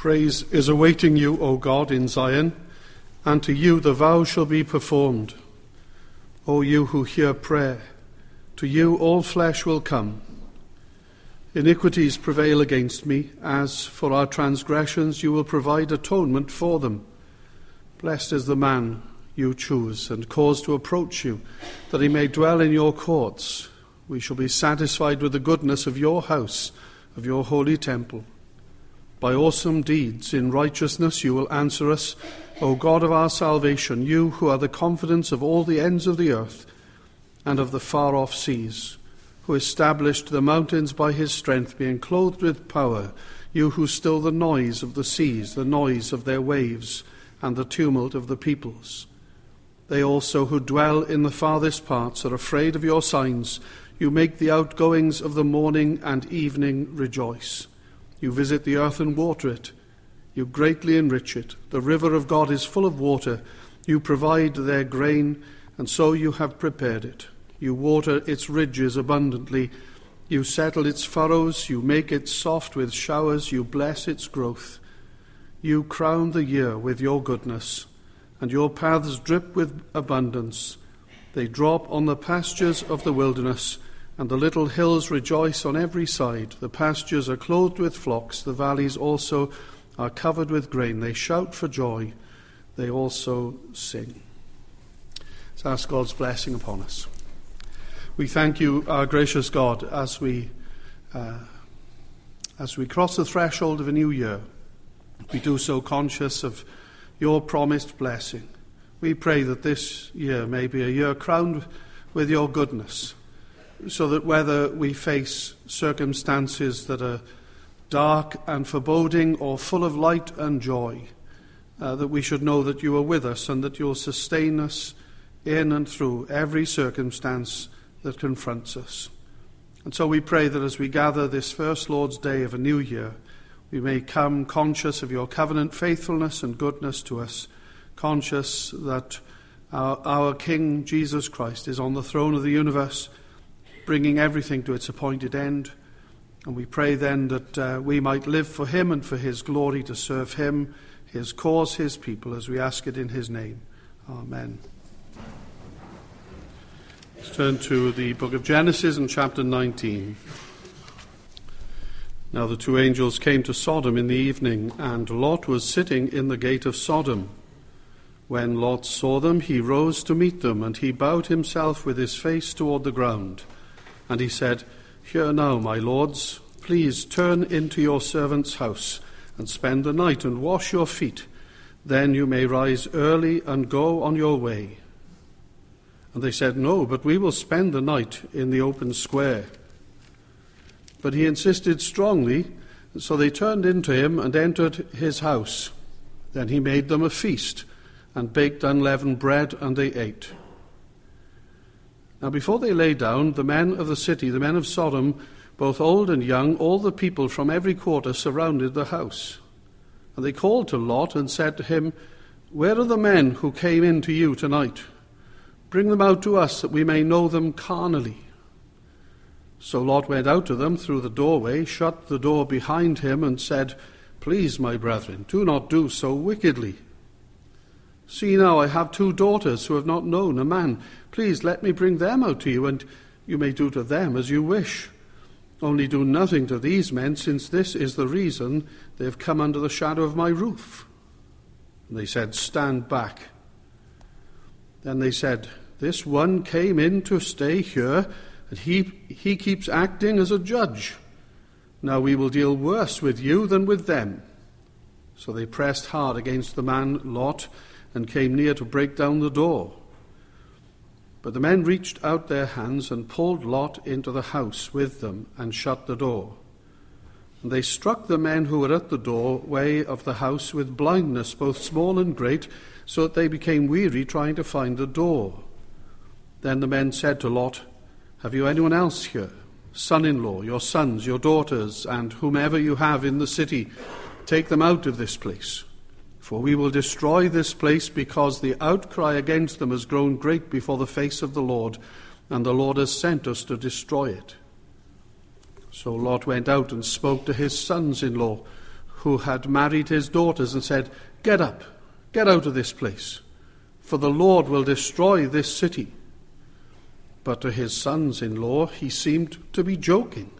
Praise is awaiting you, O God, in Zion, and to you the vow shall be performed. O you who hear prayer, to you all flesh will come. Iniquities prevail against me, as for our transgressions you will provide atonement for them. Blessed is the man you choose and cause to approach you, that he may dwell in your courts. We shall be satisfied with the goodness of your house, of your holy temple. By awesome deeds in righteousness you will answer us, O God of our salvation, you who are the confidence of all the ends of the earth and of the far-off seas, who established the mountains by his strength, being clothed with power, you who still the noise of the seas, the noise of their waves, and the tumult of the peoples. They also who dwell in the farthest parts are afraid of your signs. You make the outgoings of the morning and evening rejoice. You visit the earth and water it. You greatly enrich it. The river of God is full of water. You provide their grain, and so you have prepared it. You water its ridges abundantly. You settle its furrows. You make it soft with showers. You bless its growth. You crown the year with your goodness, and your paths drip with abundance. They drop on the pastures of the wilderness, and the little hills rejoice on every side. The pastures are clothed with flocks. The valleys also are covered with grain. They shout for joy. They also sing. Let's ask God's blessing upon us. We thank you, our gracious God, as we cross the threshold of a new year. We do so conscious of your promised blessing. We pray that this year may be a year crowned with your goodness, so that whether we face circumstances that are dark and foreboding or full of light and joy, that we should know that you are with us and that you will sustain us in and through every circumstance that confronts us. And so we pray that as we gather this first Lord's Day of a new year, we may come conscious of your covenant faithfulness and goodness to us, conscious that our King Jesus Christ is on the throne of the universe, bringing everything to its appointed end. And we pray then that we might live for him and for his glory, to serve him, his cause, his people, as we ask it in his name. Amen. Let's turn to the book of Genesis and chapter 19. Now the two angels came to Sodom in the evening, and Lot was sitting in the gate of Sodom. When Lot saw them, he rose to meet them, and he bowed himself with his face toward the ground. And he said, "Hear now, my lords, please turn into your servant's house, and spend the night, and wash your feet. Then you may rise early and go on your way." And they said, "No, but we will spend the night in the open square." But he insisted strongly, so they turned into him and entered his house. Then he made them a feast, and baked unleavened bread, and they ate. Now before they lay down, the men of the city, the men of Sodom, both old and young, all the people from every quarter surrounded the house. And they called to Lot and said to him, "Where are the men who came in to you tonight? Bring them out to us, that we may know them carnally." So Lot went out to them through the doorway, shut the door behind him, and said, "Please, my brethren, do not do so wickedly. See now, I have 2 daughters who have not known a man. Please let me bring them out to you, and you may do to them as you wish. Only do nothing to these men, since this is the reason they have come under the shadow of my roof." And they said, "Stand back." Then they said, "This one came in to stay here, and he keeps acting as a judge. Now we will deal worse with you than with them." So they pressed hard against the man Lot, and came near to break down the door. But the men reached out their hands and pulled Lot into the house with them and shut the door. And they struck the men who were at the doorway of the house with blindness, both small and great, so that they became weary trying to find the door. Then the men said to Lot, "Have you anyone else here? Son-in-law, your sons, your daughters, and whomever you have in the city, take them out of this place. For we will destroy this place, because the outcry against them has grown great before the face of the Lord, and the Lord has sent us to destroy it." So Lot went out and spoke to his sons-in-law, who had married his daughters, and said, "Get up, get out of this place, for the Lord will destroy this city." But to his sons-in-law he seemed to be joking.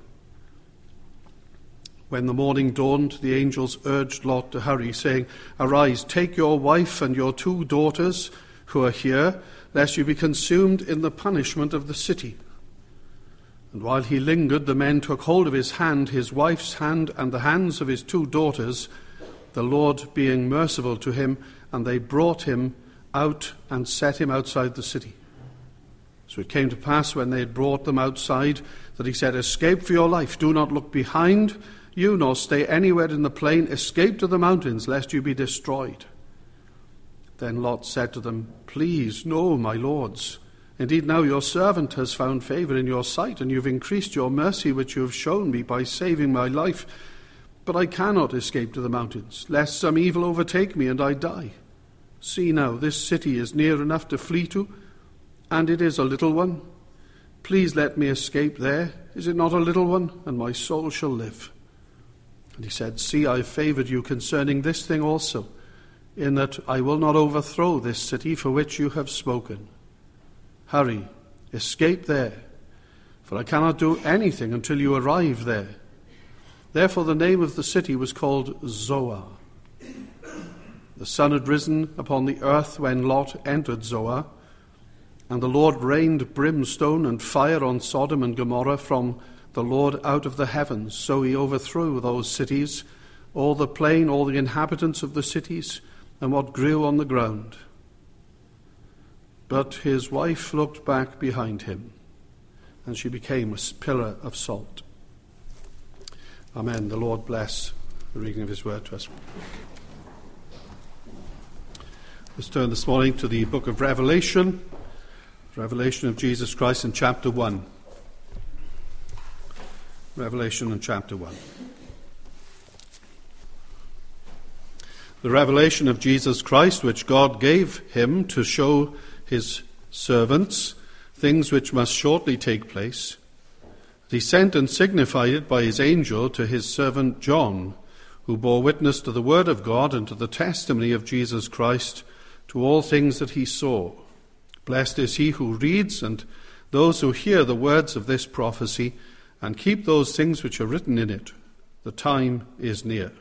When the morning dawned, the angels urged Lot to hurry, saying, "Arise, take your wife and your 2 daughters who are here, lest you be consumed in the punishment of the city." And while he lingered, the men took hold of his hand, his wife's hand, and the hands of his 2 daughters, the Lord being merciful to him, and they brought him out and set him outside the city. So it came to pass, when they had brought them outside, that he said, "Escape for your life, do not look behind you, nor stay anywhere in the plain. Escape to the mountains, lest you be destroyed." Then Lot said to them, "Please, no, my lords. Indeed, now your servant has found favor in your sight, and you've increased your mercy which you have shown me by saving my life. But I cannot escape to the mountains, lest some evil overtake me and I die. See now, this city is near enough to flee to, and it is a little one. Please let me escape there. Is it not a little one? And my soul shall live." And he said, "See, I have favored you concerning this thing also, in that I will not overthrow this city for which you have spoken. Hurry, escape there, for I cannot do anything until you arrive there." Therefore the name of the city was called Zoar. The sun had risen upon the earth when Lot entered Zoar, and the Lord rained brimstone and fire on Sodom and Gomorrah from the Lord out of the heavens. So he overthrew those cities, all the plain, all the inhabitants of the cities, and what grew on the ground. But his wife looked back behind him, and she became a pillar of salt. Amen. The Lord bless the reading of his word to us. Let's turn this morning to the book of Revelation, Revelation of Jesus Christ in chapter 1. Revelation in chapter 1. The revelation of Jesus Christ, which God gave him to show his servants things which must shortly take place. He sent and signified it by his angel to his servant John, who bore witness to the word of God and to the testimony of Jesus Christ, to all things that he saw. Blessed is he who reads, and those who hear the words of this prophecy, and keep those things which are written in it. The time is near.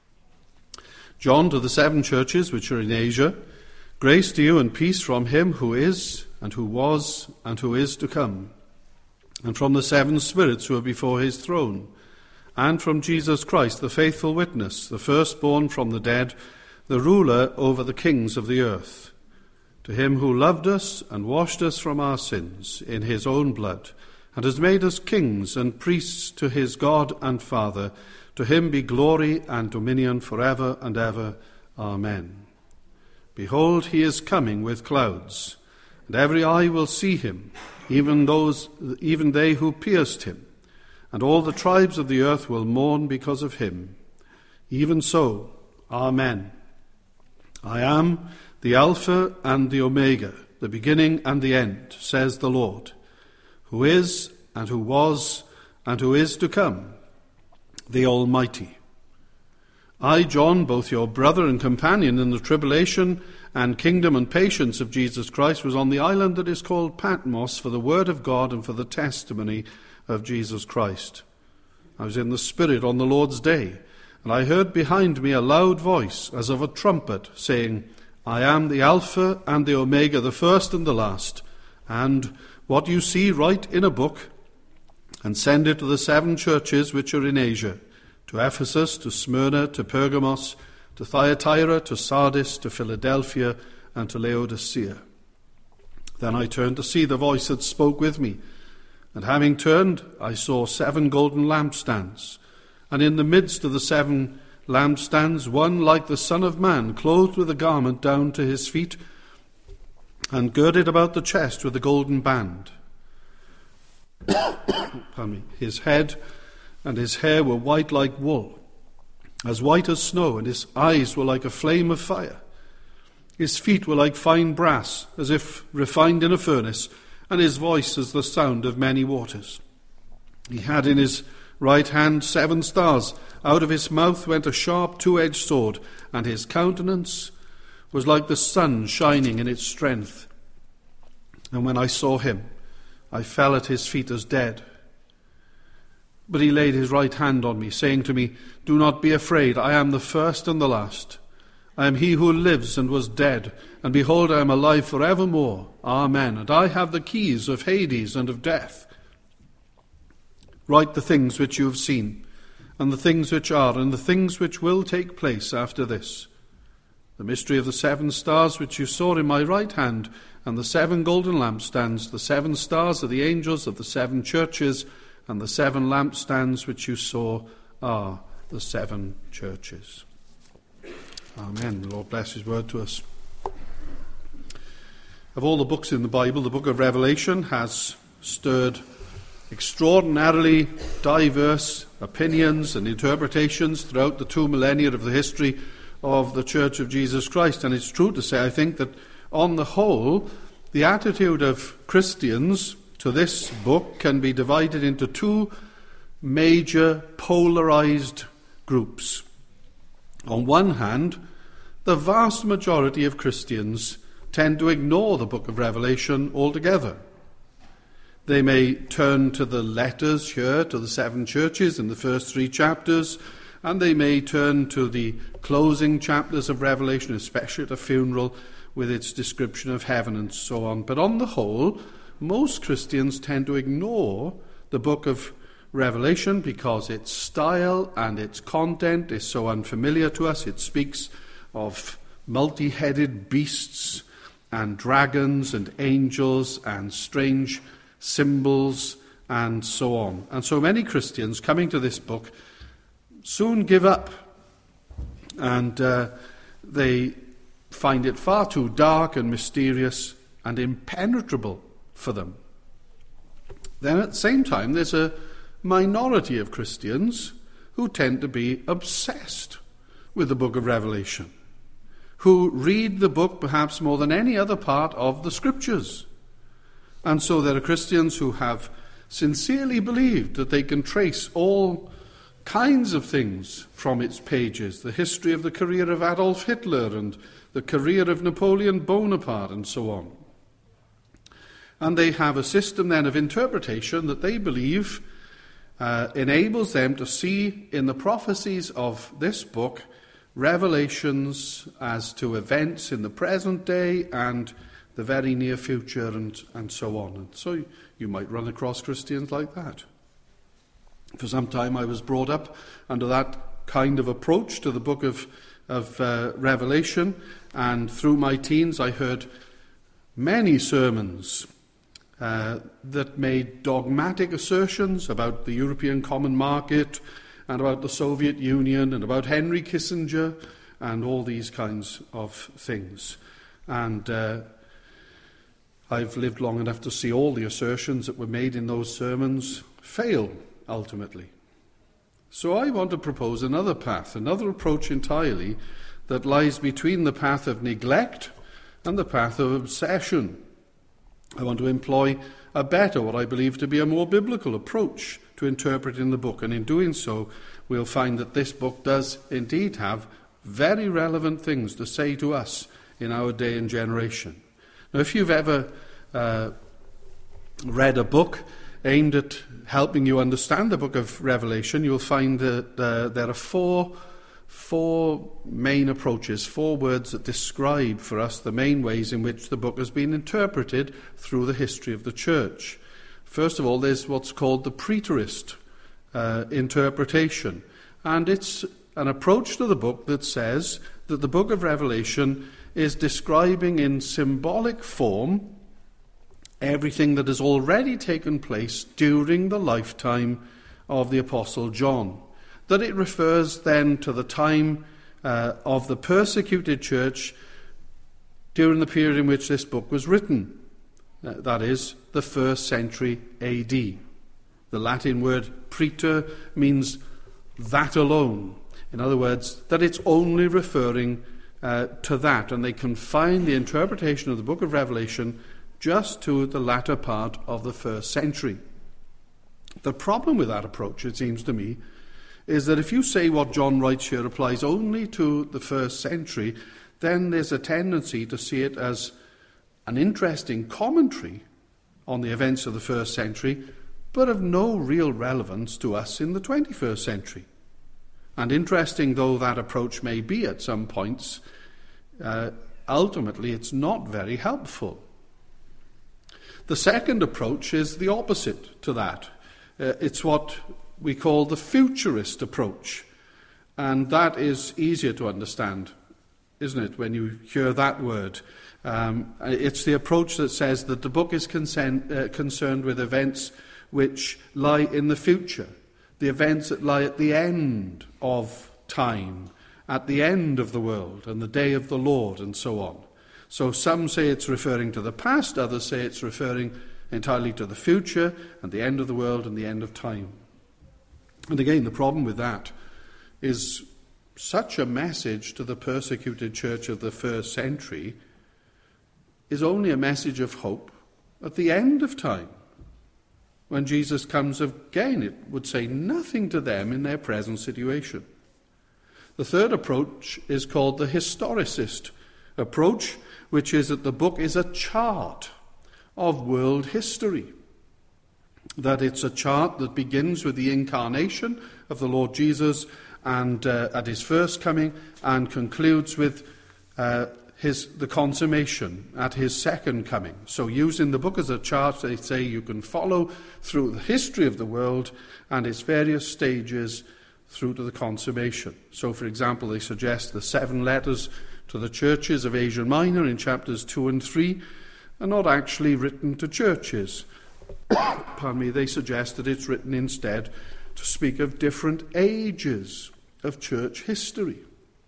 John, to the 7 churches which are in Asia, grace to you and peace from him who is, and who was, and who is to come, and from the 7 spirits who are before his throne, and from Jesus Christ, the faithful witness, the firstborn from the dead, the ruler over the kings of the earth. To him who loved us and washed us from our sins in his own blood, and has made us kings and priests to his God and Father, to him be glory and dominion forever and ever. Amen. Behold, he is coming with clouds, and every eye will see him, even they who pierced him, and all the tribes of the earth will mourn because of him. Even so, Amen. I am the Alpha and the Omega, the beginning and the end, says the Lord, who is, and who was, and who is to come, the Almighty. I, John, both your brother and companion in the tribulation and kingdom and patience of Jesus Christ, was on the island that is called Patmos for the word of God and for the testimony of Jesus Christ. I was in the Spirit on the Lord's day, and I heard behind me a loud voice, as of a trumpet, saying, I am the Alpha and the Omega, the first and the last. And what you see, write in a book, and send it to the 7 churches which are in Asia, to Ephesus, to Smyrna, to Pergamos, to Thyatira, to Sardis, to Philadelphia, and to Laodicea. Then I turned to see the voice that spoke with me, and having turned, I saw 7 golden lampstands, and in the midst of the 7 lampstands, one like the Son of Man, clothed with a garment down to his feet, and girded about the chest with a golden band. His head and his hair were white like wool, as white as snow, and his eyes were like a flame of fire. His feet were like fine brass, as if refined in a furnace, and his voice as the sound of many waters. He had in his right hand 7 stars. Out of his mouth went a sharp 2-edged sword, and his countenance was like the sun shining in its strength. And when I saw him, I fell at his feet as dead. But he laid his right hand on me, saying to me, "Do not be afraid, I am the first and the last. I am he who lives and was dead, and behold, I am alive forevermore. Amen. And I have the keys of Hades and of death. Write the things which you have seen, and the things which are, and the things which will take place after this. The mystery of the 7 stars which you saw in my right hand, and the 7 golden lampstands. The 7 stars are the angels of the 7 churches, and the 7 lampstands which you saw are the 7 churches." Amen. The Lord bless his word to us. Of all the books in the Bible, the book of Revelation has stirred extraordinarily diverse opinions and interpretations throughout the 2 millennia of the history of the Church of Jesus Christ. And it's true to say, I think, that on the whole, the attitude of Christians to this book can be divided into 2 major polarized groups. On one hand, the vast majority of Christians tend to ignore the book of Revelation altogether. They may turn to the letters here to the 7 churches in the first 3 chapters, and they may turn to the closing chapters of Revelation, especially at a funeral, with its description of heaven and so on. But on the whole, most Christians tend to ignore the book of Revelation because its style and its content is so unfamiliar to us. It speaks of multi-headed beasts and dragons and angels and strange symbols and so on. And so many Christians coming to this book soon give up, and they find it far too dark and mysterious and impenetrable for them. Then at the same time, there's a minority of Christians who tend to be obsessed with the book of Revelation, who read the book perhaps more than any other part of the Scriptures. And so there are Christians who have sincerely believed that they can trace all kinds of things from its pages, the history of the career of Adolf Hitler and the career of Napoleon Bonaparte and so on. And they have a system then of interpretation that they believe enables them to see in the prophecies of this book revelations as to events in the present day and the very near future and so on. And so you might run across Christians like that. For some time I was brought up under that kind of approach to the book of Revelation, and through my teens I heard many sermons that made dogmatic assertions about the European Common Market and about the Soviet Union and about Henry Kissinger and all these kinds of things. And I've lived long enough to see all the assertions that were made in those sermons fail ultimately. So I want to propose another path, another approach entirely, that lies between the path of neglect and the path of obsession. I want to employ a better, what I believe to be a more biblical approach to interpreting the book. And in doing so, we'll find that this book does indeed have very relevant things to say to us in our day and generation. Now, if you've ever read a book aimed at helping you understand the book of Revelation, you'll find that there are four main approaches, 4 words that describe for us the main ways in which the book has been interpreted through the history of the church. First of all, there's what's called the preterist interpretation, and it's an approach to the book that says that the book of Revelation is describing in symbolic form everything that has already taken place during the lifetime of the Apostle John. That it refers then to the time of the persecuted church during the period in which this book was written. That is, the 1st century A.D. The Latin word preter means that alone. In other words, that it's only referring to that, and they confine the interpretation of the book of Revelation just to the latter part of the 1st century. The problem with that approach, it seems to me, is that if you say what John writes here applies only to the first century, then there's a tendency to see it as an interesting commentary on the events of the first century, but of no real relevance to us in the 21st century. And interesting though that approach may be at some points, ultimately it's not very helpful. The second approach is the opposite to that. It's what we call the futurist approach. And that is easier to understand, isn't it, when you hear that word? It's the approach that says that the book is concerned with events which lie in the future, the events that lie at the end of time, at the end of the world, and the day of the Lord, and so on. So some say it's referring to the past, others say it's referring entirely to the future, and the end of the world, and the end of time. And again, the problem with that is such a message to the persecuted church of the first century is only a message of hope at the end of time. When Jesus comes again, it would say nothing to them in their present situation. The third approach is called the historicist approach, which is that the book is a chart of world history. That it's a chart that begins with the incarnation of the Lord Jesus and at his first coming, and concludes with the consummation at his second coming. So using the book as a chart, they say you can follow through the history of the world and its various stages through to the consummation. So, for example, they suggest the 7 letters to the churches of Asia Minor in chapters 2 and 3 are not actually written to churches. Pardon me, they suggest that it's written instead to speak of different ages of church history.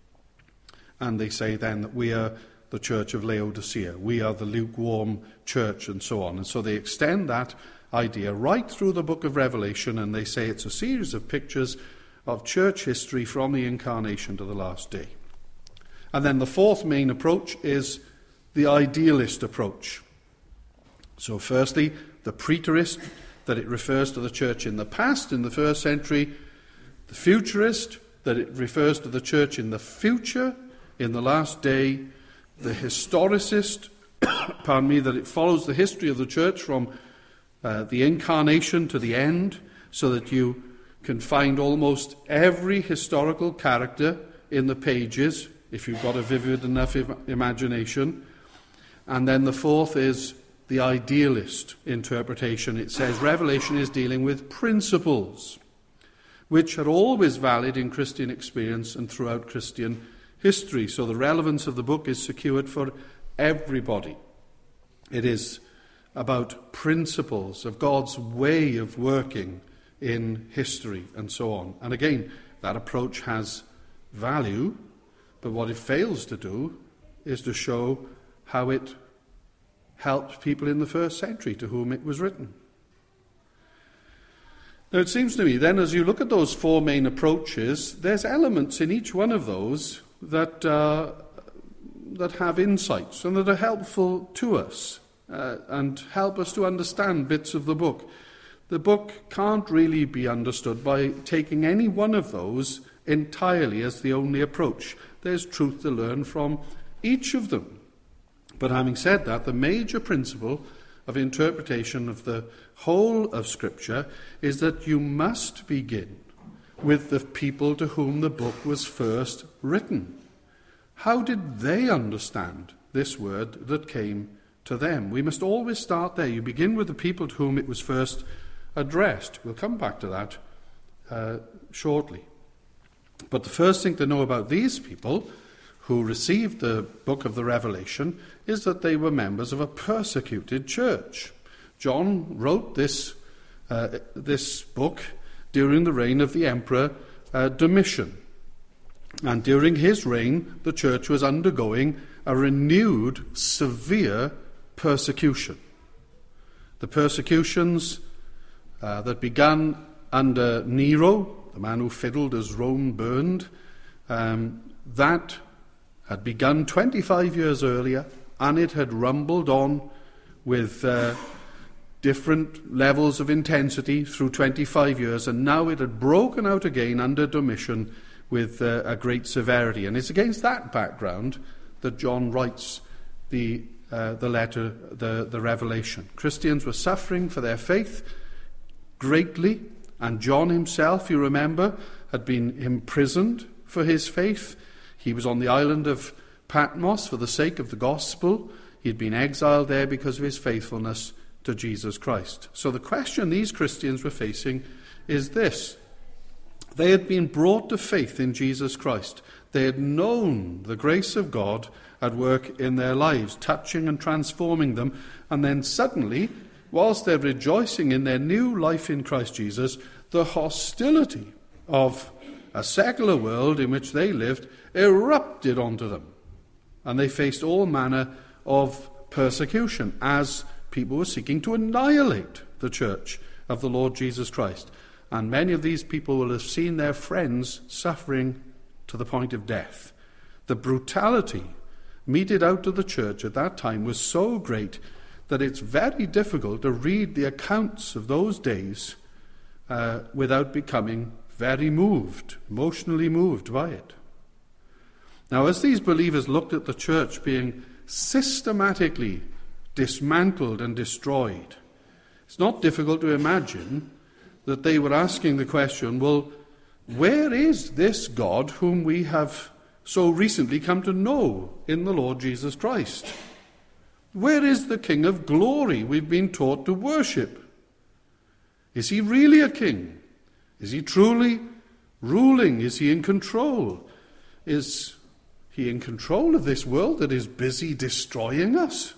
And they say then that we are the church of Laodicea, we are the lukewarm church, and so on. And so they extend that idea right through the book of Revelation, and they say it's a series of pictures of church history from the incarnation to the last day. And then the fourth main approach is the idealist approach. So firstly, the preterist, that it refers to the church in the past, in the first century. The futurist, that it refers to the church in the future, in the last day. The historicist, that it follows the history of the church from the incarnation to the end, so that you can find almost every historical character in the pages, if you've got a vivid enough imagination. And then the fourth is the idealist interpretation. It says Revelation is dealing with principles which are always valid in Christian experience and throughout Christian history. So the relevance of the book is secured for everybody. It is about principles of God's way of working in history and so on. And again, that approach has value, but what it fails to do is to show how it helped people in the first century to whom it was written. Now it seems to me then, as you look at those 4 main approaches, there's elements in each one of those that have insights and that are helpful to us and help us to understand bits of the book. The book can't really be understood by taking any one of those entirely as the only approach. There's truth to learn from each of them. But having said that, the major principle of interpretation of the whole of Scripture is that you must begin with the people to whom the book was first written. How did they understand this word that came to them? We must always start there. You begin with the people to whom it was first addressed. We'll come back to that shortly. But the first thing to know about these people who received the book of the Revelation is that they were members of a persecuted church. John wrote this book during the reign of the Emperor Domitian. And during his reign, the church was undergoing a renewed, severe persecution. The persecutions that began under Nero, the man who fiddled as Rome burned, that had begun 25 years earlier, and it had rumbled on with different levels of intensity through 25 years, and now it had broken out again under Domitian with a great severity. And it's against that background that John writes the letter, the Revelation. Christians were suffering for their faith greatly, and John himself, you remember, had been imprisoned for his faith. He was on the island of Patmos for the sake of the gospel. He had been exiled there because of his faithfulness to Jesus Christ. So the question these Christians were facing is this. They had been brought to faith in Jesus Christ. They had known the grace of God at work in their lives, touching and transforming them. And then suddenly, whilst they're rejoicing in their new life in Christ Jesus, the hostility of a secular world in which they lived erupted onto them. And they faced all manner of persecution as people were seeking to annihilate the church of the Lord Jesus Christ. And many of these people will have seen their friends suffering to the point of death. The brutality meted out to the church at that time was so great that it's very difficult to read the accounts of those days without becoming very moved, emotionally moved by it. Now, as these believers looked at the church being systematically dismantled and destroyed, it's not difficult to imagine that they were asking the question, well, where is this God whom we have so recently come to know in the Lord Jesus Christ? Where is the King of glory we've been taught to worship? Is he really a king? Is he truly ruling? Is he in control? Is he in control of this world that is busy destroying us?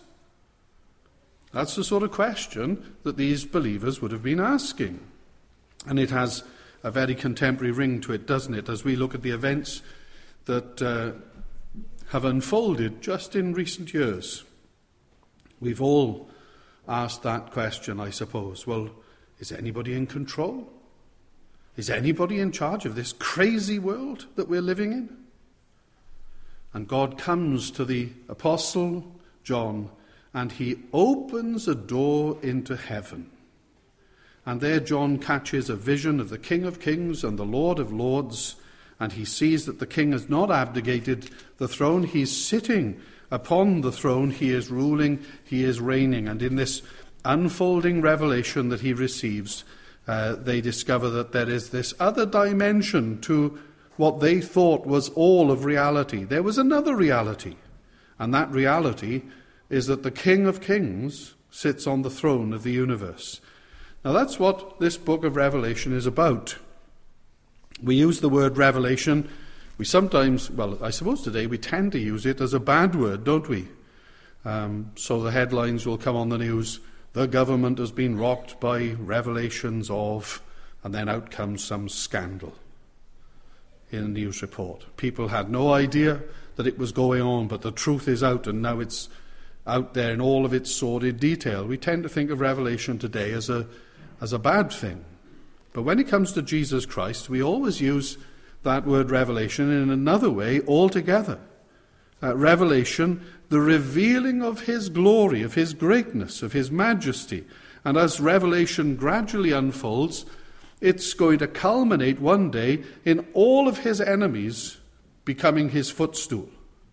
That's the sort of question that these believers would have been asking. And it has a very contemporary ring to it, doesn't it, as we look at the events that have unfolded just in recent years. We've all asked that question, I suppose. Well, is anybody in control? Is anybody in charge of this crazy world that we're living in? And God comes to the Apostle John and he opens a door into heaven. And there John catches a vision of the King of Kings and the Lord of Lords, and he sees that the King has not abdicated the throne. He's sitting upon the throne. He is ruling. He is reigning. And in this unfolding revelation that he receives, they discover that there is this other dimension to what they thought was all of reality. There was another reality, and that reality is that the King of Kings sits on the throne of the universe. Now that's what this book of Revelation is about. We use the word revelation. We sometimes, well, I suppose today we tend to use it as a bad word, don't we? So the headlines will come on the news, the government has been rocked by revelations of, and then out comes some scandal in a news report. People had no idea that it was going on, but the truth is out, and now it's out there in all of its sordid detail. We tend to think of Revelation today as a bad thing. But when it comes to Jesus Christ, we always use that word revelation in another way altogether. Revelation, the revealing of his glory, of his greatness, of his majesty. And as Revelation gradually unfolds, it's going to culminate one day in all of his enemies becoming his footstool.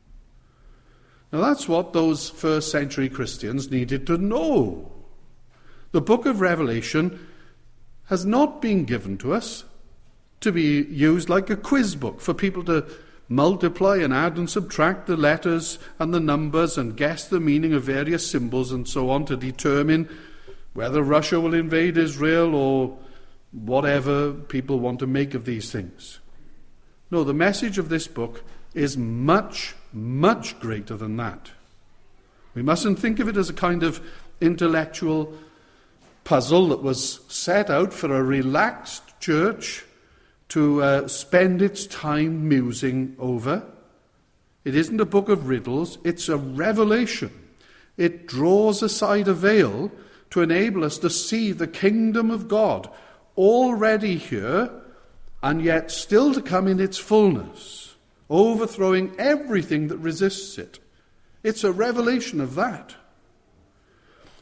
Now that's what those first century Christians needed to know. The book of Revelation has not been given to us to be used like a quiz book for people to multiply and add and subtract the letters and the numbers and guess the meaning of various symbols and so on to determine whether Russia will invade Israel or whatever people want to make of these things. No, the message of this book is much, much greater than that. We mustn't think of it as a kind of intellectual puzzle that was set out for a relaxed church to spend its time musing over. It isn't a book of riddles, it's a revelation. It draws aside a veil to enable us to see the kingdom of God already here and yet still to come in its fullness, overthrowing everything that resists it. It's a revelation of that.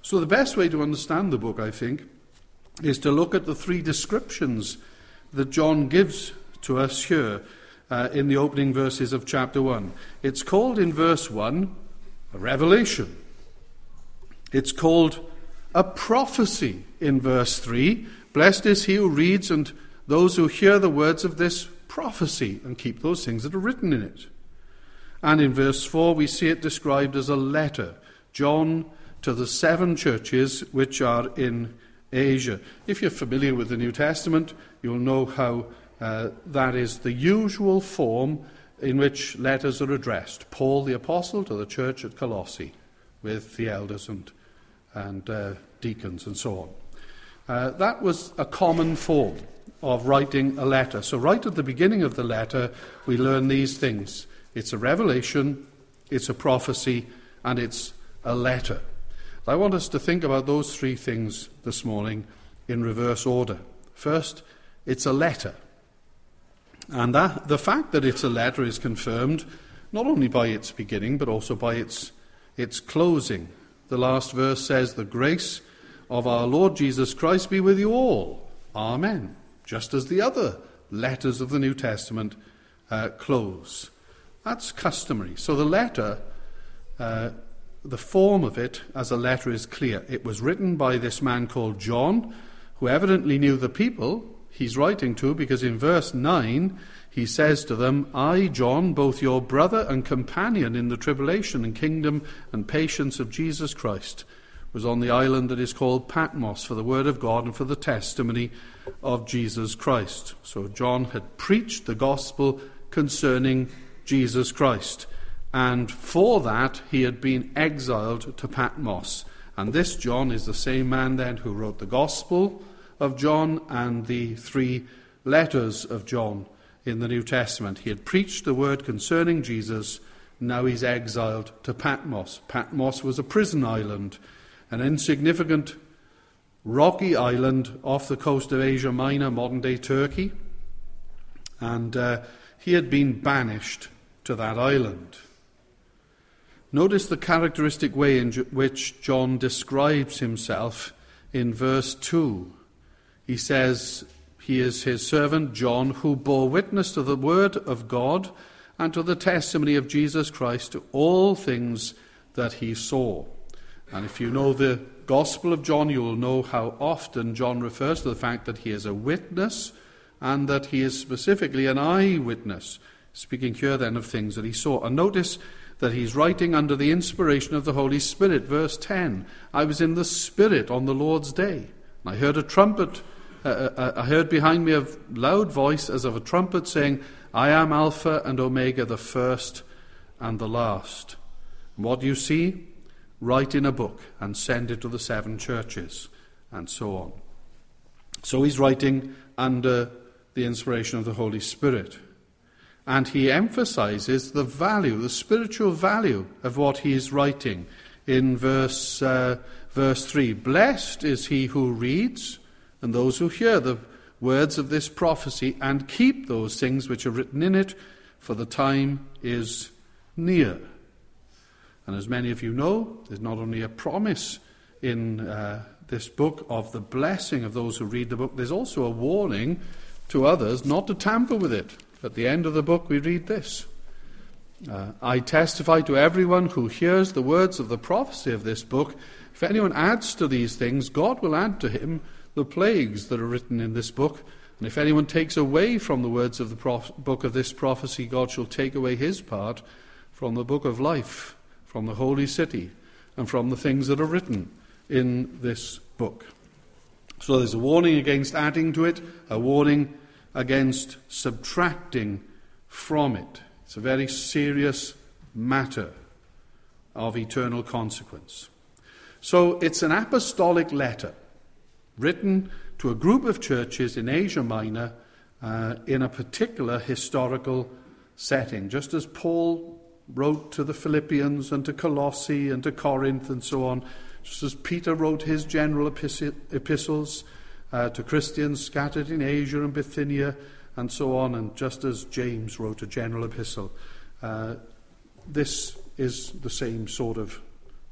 So the best way to understand the book, I think, is to look at the three descriptions that John gives to us here in the opening verses of chapter 1. It's called in verse 1 a revelation. It's called a prophecy in verse 3. Blessed is he who reads and those who hear the words of this prophecy and keep those things that are written in it. And in verse 4 we see it described as a letter. John to the 7 churches which are in Asia. If you're familiar with the New Testament, you'll know how that is the usual form in which letters are addressed. Paul the Apostle to the church at Colossae, with the elders and deacons and so on. That was a common form of writing a letter. So right at the beginning of the letter, we learn these things. It's a revelation, it's a prophecy, and it's a letter. I want us to think about those three things this morning in reverse order. First, it's a letter. And the fact that it's a letter is confirmed not only by its beginning, but also by its closing. The last verse says, "The grace of our Lord Jesus Christ be with you all. Amen." Just as the other letters of the New Testament close. That's customary. So the letter, the form of it as a letter is clear. It was written by this man called John, who evidently knew the people he's writing to, because in verse 9 he says to them, "I, John, both your brother and companion in the tribulation and kingdom and patience of Jesus Christ, was on the island that is called Patmos for the word of God and for the testimony of Jesus Christ." So John had preached the gospel concerning Jesus Christ. And for that, he had been exiled to Patmos. And this John is the same man then who wrote the Gospel of John and the 3 letters of John in the New Testament. He had preached the word concerning Jesus. Now he's exiled to Patmos. Patmos was a prison island, an insignificant rocky island off the coast of Asia Minor, modern-day Turkey. And he had been banished to that island. Notice the characteristic way in which John describes himself in verse 2. He says he is his servant John, who bore witness to the word of God and to the testimony of Jesus Christ, to all things that he saw. And if you know the Gospel of John, you will know how often John refers to the fact that he is a witness and that he is specifically an eyewitness, speaking here then of things that he saw. And notice that he's writing under the inspiration of the Holy Spirit. Verse 10, "I was in the Spirit on the Lord's day, and I heard a trumpet, I heard behind me a loud voice as of a trumpet saying, I am Alpha and Omega, the first and the last. And what do you see? Write in a book and send it to the 7 churches," and so on. So he's writing under the inspiration of the Holy Spirit. And he emphasizes the value, the spiritual value of what he is writing in verse 3. "Blessed is he who reads and those who hear the words of this prophecy and keep those things which are written in it, for the time is near." And as many of you know, there's not only a promise in this book of the blessing of those who read the book, there's also a warning to others not to tamper with it. At the end of the book we read this, "I testify to everyone who hears the words of the prophecy of this book, if anyone adds to these things, God will add to him the plagues that are written in this book. And if anyone takes away from the words of the book of this prophecy, God shall take away his part from the book of life, from the holy city, and from the things that are written in this book." So there's a warning against adding to it, a warning against subtracting from it. It's a very serious matter of eternal consequence. So it's an apostolic letter written to a group of churches in Asia Minor in a particular historical setting, just as Paul wrote to the Philippians and to Colossae and to Corinth and so on, just as Peter wrote his general epistles to Christians scattered in Asia and Bithynia and so on, and just as James wrote a general epistle. This is the same sort of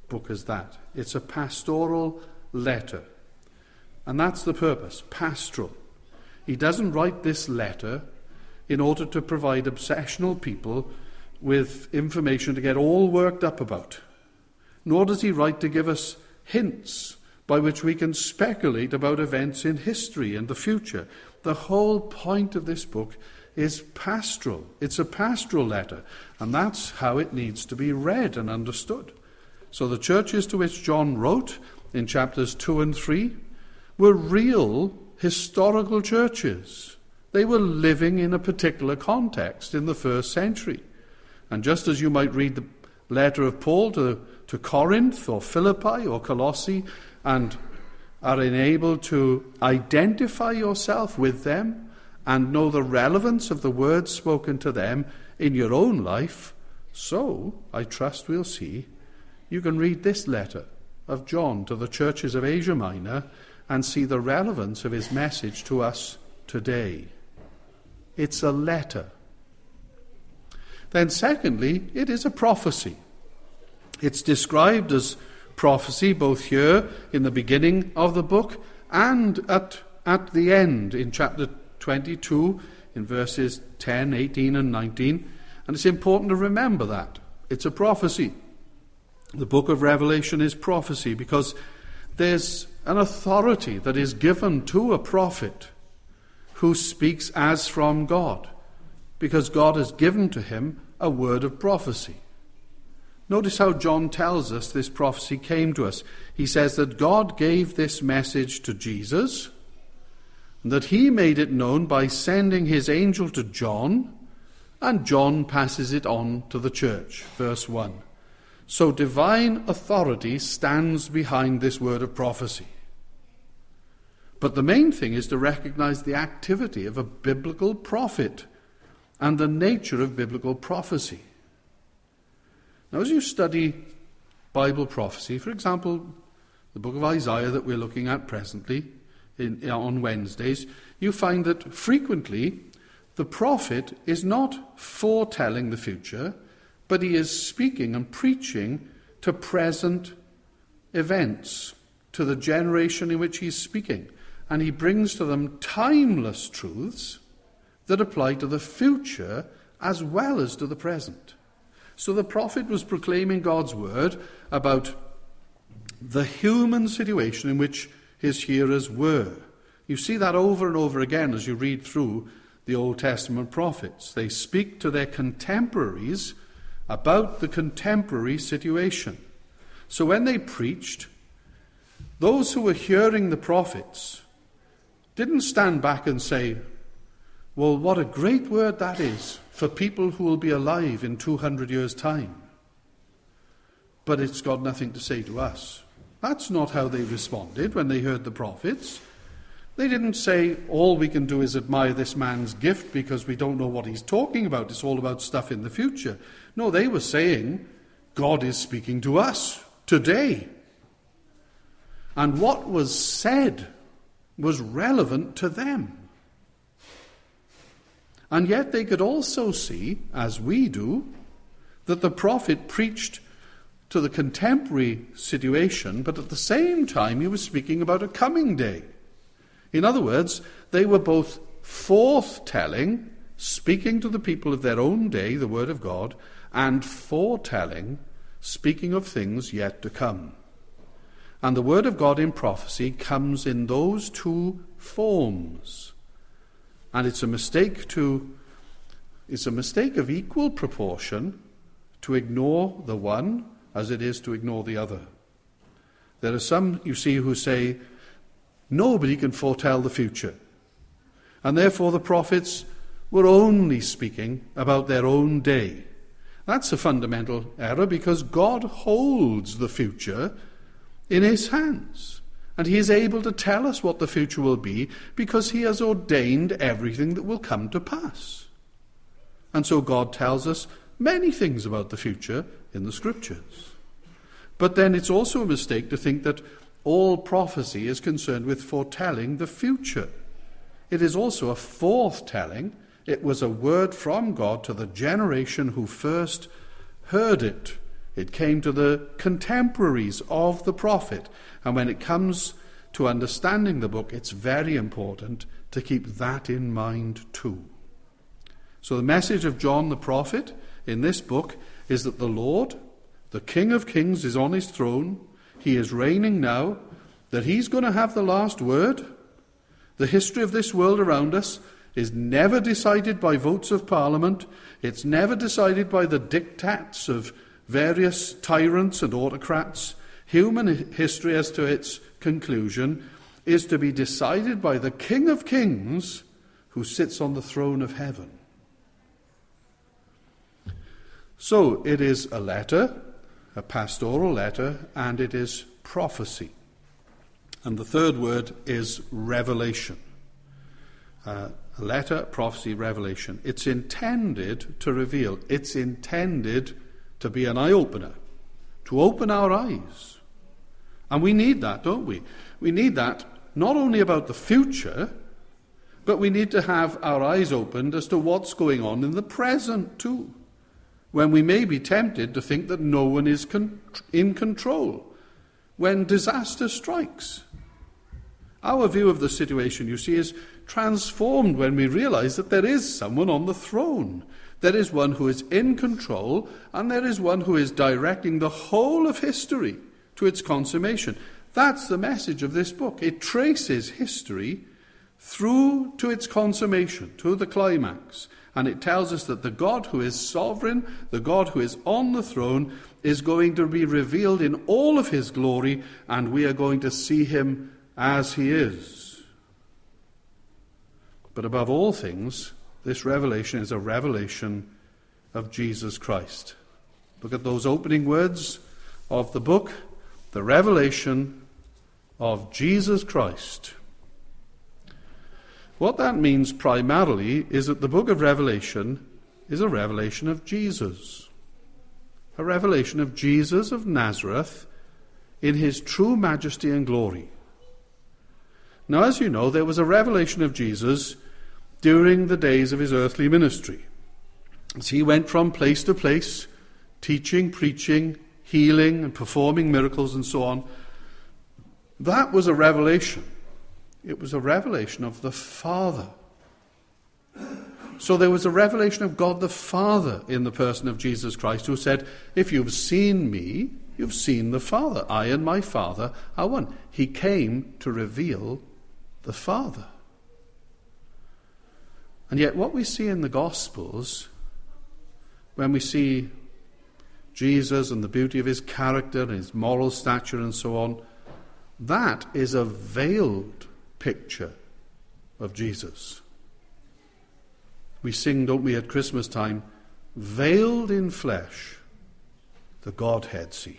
book as that. It's a pastoral letter. And that's the purpose, pastoral. He doesn't write this letter in order to provide obsessional people with information to get all worked up about. Nor does he write to give us hints by which we can speculate about events in history and the future. The whole point of this book is pastoral. It's a pastoral letter, and that's how it needs to be read and understood. So the churches to which John wrote in chapters 2 and 3 were real historical churches. They were living in a particular context in the first century. And just as you might read the letter of Paul to Corinth or Philippi or Colossae and are enabled to identify yourself with them and know the relevance of the words spoken to them in your own life, so, I trust we'll see, you can read this letter of John to the churches of Asia Minor and see the relevance of his message to us today. It's a letter. Then secondly, it is a prophecy. It's described as prophecy both here in the beginning of the book and at the end in chapter 22 in verses 10, 18 and 19. And it's important to remember that. It's a prophecy. The book of Revelation is prophecy because there's an authority that is given to a prophet who speaks as from God, because God has given to him a word of prophecy. Notice how John tells us this prophecy came to us. He says that God gave this message to Jesus, and that he made it known by sending his angel to John, and John passes it on to the church. Verse 1. So divine authority stands behind this word of prophecy. But the main thing is to recognize the activity of a biblical prophet and the nature of biblical prophecy. Now, as you study Bible prophecy, for example, the book of Isaiah that we're looking at presently on Wednesdays, you find that frequently the prophet is not foretelling the future, but he is speaking and preaching to present events, to the generation in which he's speaking. And he brings to them timeless truths that apply to the future as well as to the present. So the prophet was proclaiming God's word about the human situation in which his hearers were. You see that over and over again as you read through the Old Testament prophets. They speak to their contemporaries about the contemporary situation. So when they preached, those who were hearing the prophets didn't stand back and say, well, what a great word that is for people who will be alive in 200 years' time. But it's got nothing to say to us. That's not how they responded when they heard the prophets. They didn't say, all we can do is admire this man's gift because we don't know what he's talking about. It's all about stuff in the future. No, they were saying, God is speaking to us today. And what was said was relevant to them. And yet they could also see, as we do, that the prophet preached to the contemporary situation, but at the same time he was speaking about a coming day. In other words, they were both forthtelling, speaking to the people of their own day, the word of God, and foretelling, speaking of things yet to come. And the word of God in prophecy comes in those two forms. And it's a mistake of equal proportion to ignore the one as it is to ignore the other. There are some, you see, who say, nobody can foretell the future. And therefore the prophets were only speaking about their own day. That's a fundamental error because God holds the future in his hands. And he is able to tell us what the future will be because he has ordained everything that will come to pass. And so God tells us many things about the future in the Scriptures. But then it's also a mistake to think that all prophecy is concerned with foretelling the future. It is also a forthtelling. It was a word from God to the generation who first heard it It came to the contemporaries of the prophet. And when it comes to understanding the book, it's very important to keep that in mind too. So the message of John the prophet in this book is that the Lord, the King of Kings, is on his throne. He is reigning now, that he's going to have the last word. The history of this world around us is never decided by votes of Parliament. It's never decided by the diktats of various tyrants and autocrats. Human history, as to its conclusion, is to be decided by the King of Kings who sits on the throne of heaven. So it is a letter, a pastoral letter, and it is prophecy. And the third word is revelation. A letter, prophecy, revelation. It's intended to reveal. It's intended to be an eye-opener, to open our eyes. And we need that, don't we? We need that not only about the future, but we need to have our eyes opened as to what's going on in the present too, when we may be tempted to think that no one is in control, when disaster strikes. Our view of the situation, you see, is transformed when we realize that there is someone on the throne. There is one who is in control, and there is one who is directing the whole of history to its consummation. That's the message of this book. It traces history through to its consummation, to the climax. And it tells us that the God who is sovereign, the God who is on the throne, is going to be revealed in all of his glory, and we are going to see him as he is. But above all things, this revelation is a revelation of Jesus Christ. Look at those opening words of the book, the revelation of Jesus Christ. What that means primarily is that the book of Revelation is a revelation of Jesus. A revelation of Jesus of Nazareth in his true majesty and glory. Now, as you know, there was a revelation of Jesus during the days of his earthly ministry. As he went from place to place, teaching, preaching, healing, and performing miracles and so on, that was a revelation. It was a revelation of the Father. So there was a revelation of God the Father in the person of Jesus Christ, who said, if you've seen me, you've seen the Father. I and my Father are one. He came to reveal the Father. And yet what we see in the Gospels, when we see Jesus and the beauty of his character and his moral stature and so on, that is a veiled picture of Jesus. We sing, don't we, at Christmas time, veiled in flesh, the Godhead see.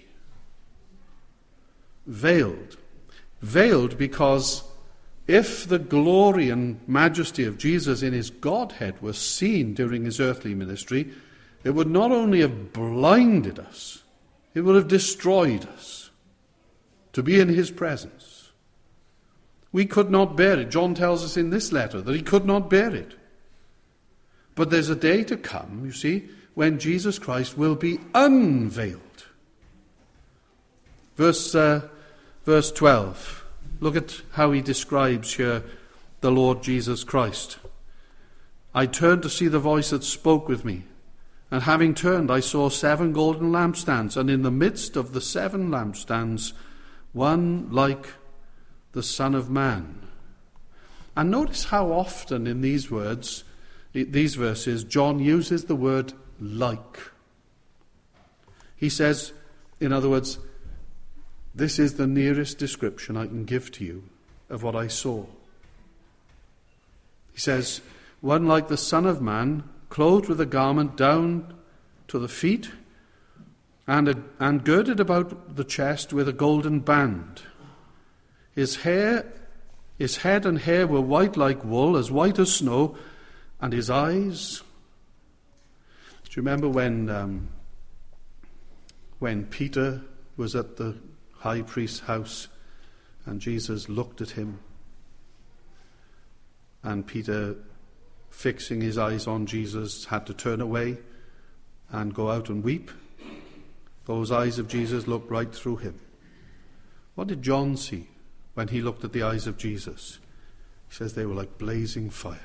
Veiled. Veiled because if the glory and majesty of Jesus in his Godhead was seen during his earthly ministry, it would not only have blinded us, it would have destroyed us to be in his presence. We could not bear it. John tells us in this letter that he could not bear it. But there's a day to come, you see, when Jesus Christ will be unveiled. Verse 12. Look at how he describes here the Lord Jesus Christ. I turned to see the voice that spoke with me, and having turned, I saw 7 golden lampstands, and in the midst of the 7 lampstands, one like the Son of Man. And notice how often in these verses, John uses the word like. He says, in other words, this is the nearest description I can give to you of what I saw. He says, one like the Son of Man, clothed with a garment down to the feet, and girded about the chest with a golden band. His head and hair were white like wool, as white as snow, and his eyes. Do you remember when Peter was at the high priest's house and Jesus looked at him, and Peter, fixing his eyes on Jesus, had to turn away and go out and weep? Those eyes of Jesus looked right through him. What did John see when he looked at the eyes of Jesus? He says they were like blazing fire.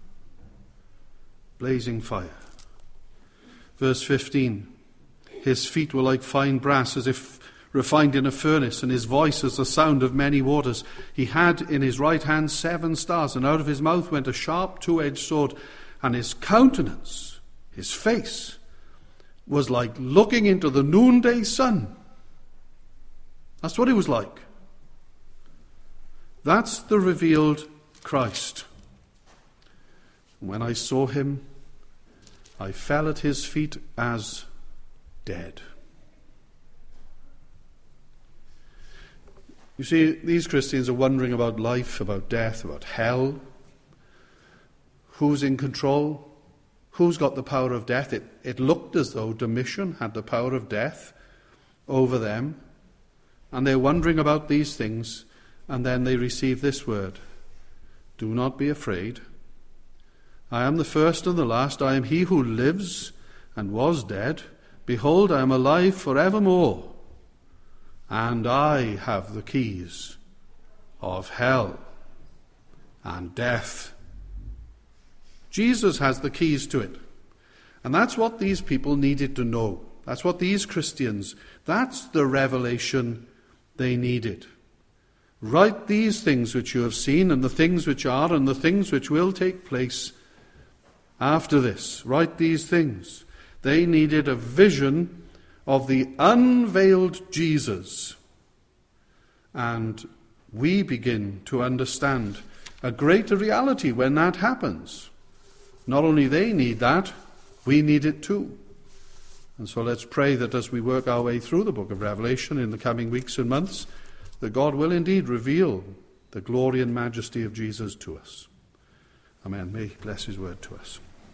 Blazing fire. Verse 15. His feet were like fine brass, as if refined in a furnace, and his voice as the sound of many waters. He had in his right hand 7 stars, and out of his mouth went a sharp 2-edged sword, and his countenance, his face, was like looking into the noonday sun. That's what he was like. That's the revealed Christ. When I saw him, I fell at his feet as dead. You see, these Christians are wondering about life, about death, about hell. Who's in control? Who's got the power of death? It looked as though Domitian had the power of death over them. And they're wondering about these things. And then they receive this word. Do not be afraid. I am the first and the last. I am he who lives and was dead. Behold, I am alive forevermore. And I have the keys of hell and death. Jesus has the keys to it. And that's what these people needed to know. That's what these Christians, that's the revelation they needed. Write these things which you have seen, and the things which are, and the things which will take place after this. Write these things. They needed a vision of the unveiled Jesus. And we begin to understand a greater reality when that happens. Not only they need that, we need it too. And so let's pray that as we work our way through the book of Revelation in the coming weeks and months, that God will indeed reveal the glory and majesty of Jesus to us. Amen. May He bless His word to us.